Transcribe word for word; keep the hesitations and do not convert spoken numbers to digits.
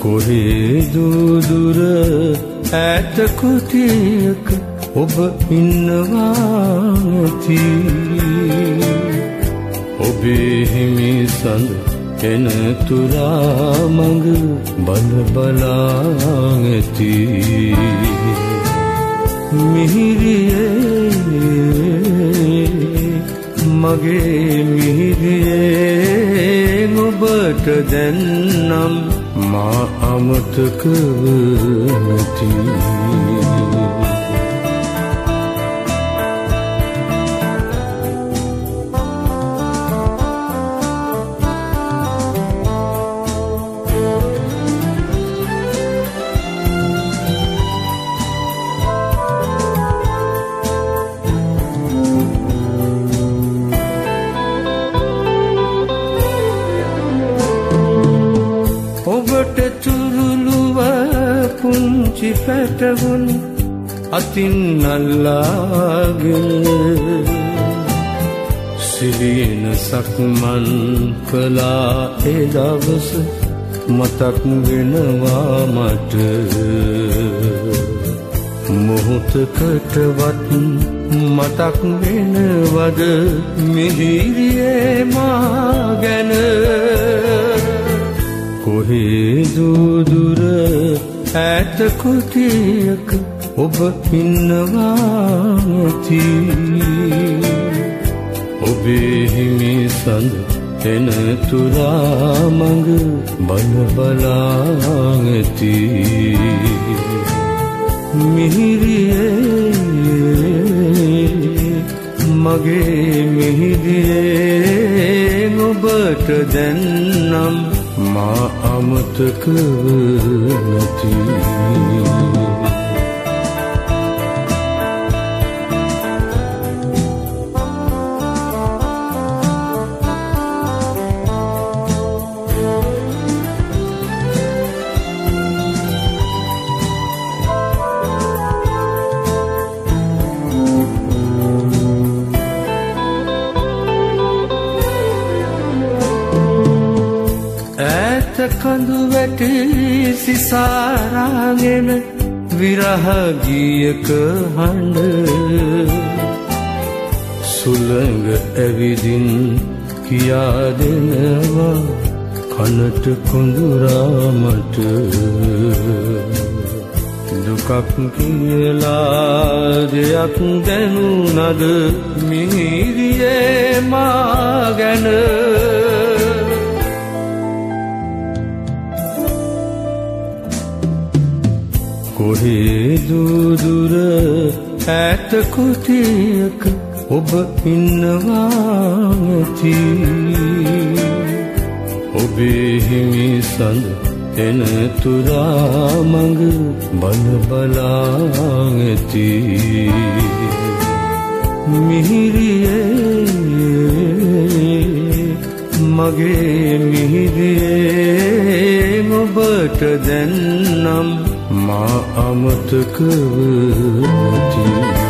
කොහේද දුර ඈත කුටියක ඔබ ඉන්නවා නැති ඔබේ හිමි සඳ එන තුරා මඟ බල බලා ඇති මිහිරියේ මගේ මිහිරියේ ඔබට දැන්නම් මා අමතක නැති පුංචි පැටවුන් අතින් අල්ලාගෙන සිහින සක්මන් කළා ඒ දවස මතක් වෙනවා මට මොහොතකටවත් මතක් වෙනවද මිහිරියේ මා ගැන කොහේද දුර ඈත කුටියක ඔබ ඉන්නවා නැති ඔබේ හිමි සඳ එන තුරා මඟ බල බලා ඇති මිහිරියේ මගේ මිහිරියේ ඔබට දැන්නම් මා අමතක නැති කඳු වැටි සිසාරාගෙන විරහ ගීයක හඬ සුළඟ ඇවිදින් කියා දෙනවා කනට කුඳුරා මට දුකක් කියලා දෙයක් දැනුණද මිහිරියේ මා ගැන කොහේද දුර ඈත කුටියක ඔබ ඉන්නවා නැති ඔබේ හිමි සඳ එන තුරා මඟ බල බලා ඇති මිහිරියේ මගේ මිහිරියේ ඔබට දැන්නම් මා අමතක නැති